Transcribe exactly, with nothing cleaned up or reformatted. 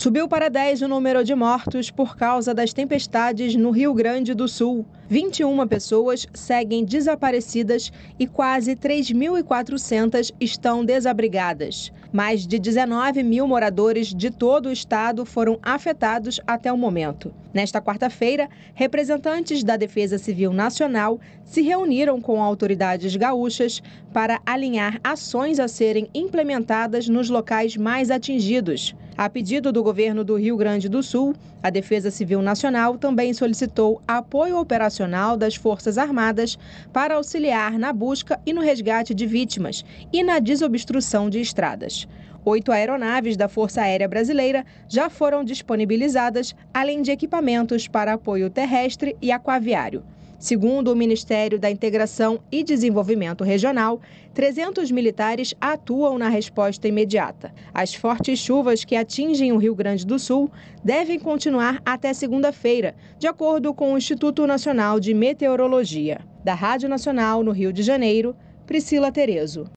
Subiu para dez o número de mortos por causa das tempestades no Rio Grande do Sul. vinte e uma pessoas seguem desaparecidas e quase três mil e quatrocentas estão desabrigadas. Mais de dezenove mil moradores de todo o estado foram afetados até o momento. Nesta quarta-feira, representantes da Defesa Civil Nacional se reuniram com autoridades gaúchas para alinhar ações a serem implementadas nos locais mais atingidos. A pedido do governo do Rio Grande do Sul, a Defesa Civil Nacional também solicitou apoio operacional das Forças Armadas para auxiliar na busca e no resgate de vítimas e na desobstrução de estradas. Oito aeronaves da Força Aérea Brasileira já foram disponibilizadas, além de equipamentos para apoio terrestre e aquaviário. Segundo o Ministério da Integração e Desenvolvimento Regional, trezentos militares atuam na resposta imediata. As fortes chuvas que atingem o Rio Grande do Sul devem continuar até segunda-feira, de acordo com o Instituto Nacional de Meteorologia. Da Rádio Nacional, no Rio de Janeiro, Priscila Terezo.